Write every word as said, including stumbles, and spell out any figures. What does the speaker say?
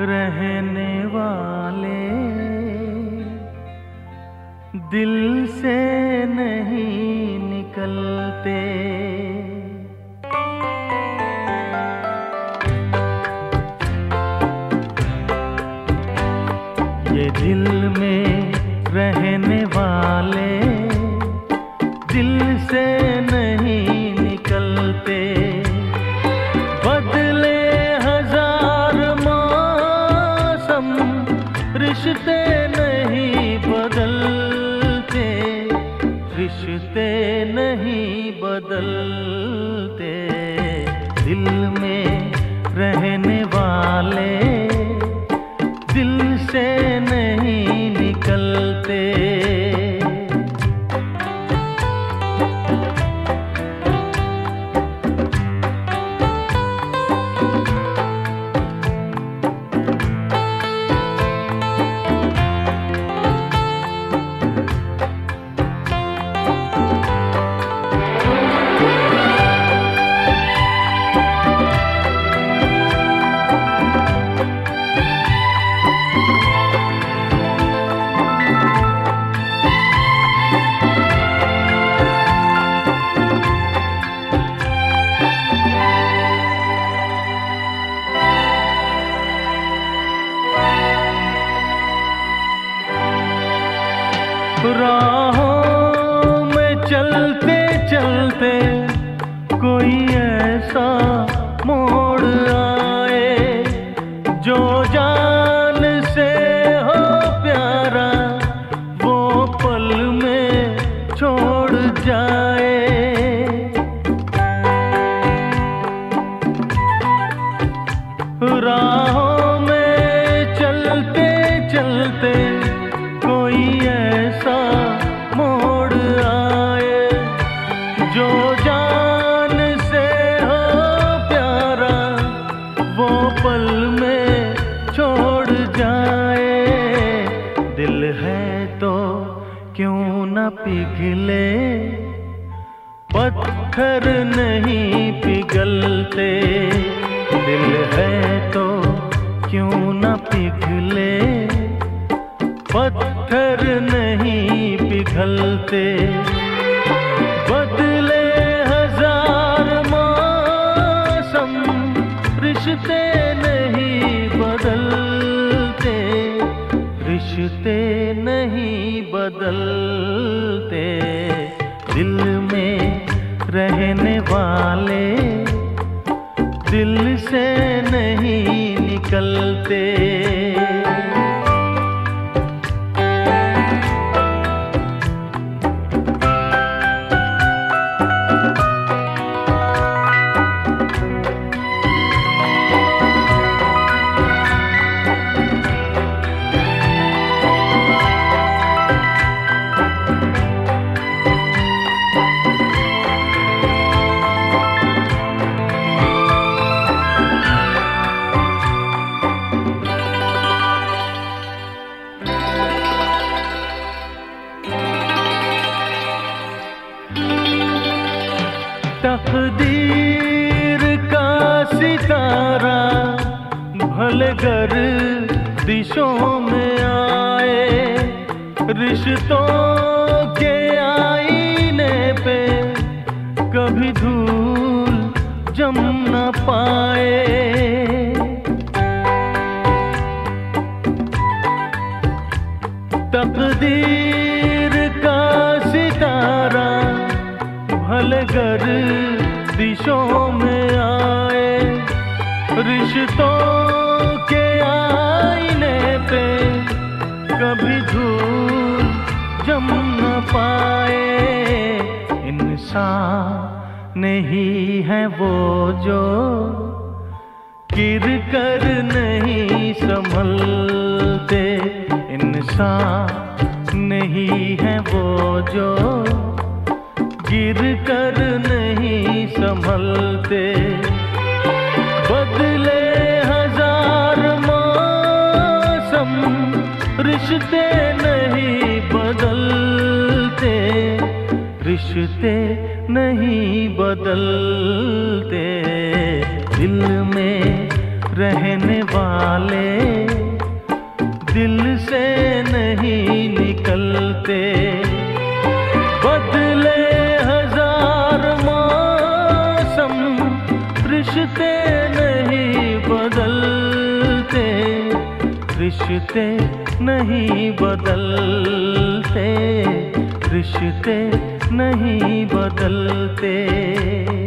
रहने वाले दिल से नहीं निकलते। ये दिल में रहने वाले दिल से नहीं निकलते। बदले हजार मौसम रिश्ते नहीं बदलते, रिश्ते नहीं बदलते। दिल में रहने वाले दिल से नहीं निकलते। राहों में चलते चलते कोई ऐसा मोड़ आए जो जान से हो प्यारा वो पल में छोड़ जाए। राहों में चलते चलते कोई ऐसा मोड़ आए जो जान से हो प्यारा वो पल में छोड़ जाए। दिल है तो क्यों न पिघले, पत्थर नहीं पिघलते। दिल है तो क्यों न पिघले, पत्थर नहीं पिघलते। बदले हजार मौसम रिश्ते नहीं बदलते, रिश्ते नहीं बदलते। दिल में रहने वाले दिल से नहीं निकलते। तकदीर का सितारा भले गर्दिशों में आए, रिश्तों के आईने पे कभी धूल जम न पाए। तकदीर का सितारा भले गर्दिशों में आए, रिश्तों के आईने पे कभी धूल जम न पाए। इंसान नहीं है वो जो गिर कर नहीं संभलते। इंसान नहीं है वो जो गिर कर नहीं संभलते। बदले हजार मौसम रिश्ते नहीं बदलते, रिश्ते नहीं बदलते। दिल में रहने वाले दिल से नहीं निकलते। बदले हजार मौसम रिश्ते नहीं बदलते, रिश्ते नहीं बदलते, रिश्ते नहीं बदलते।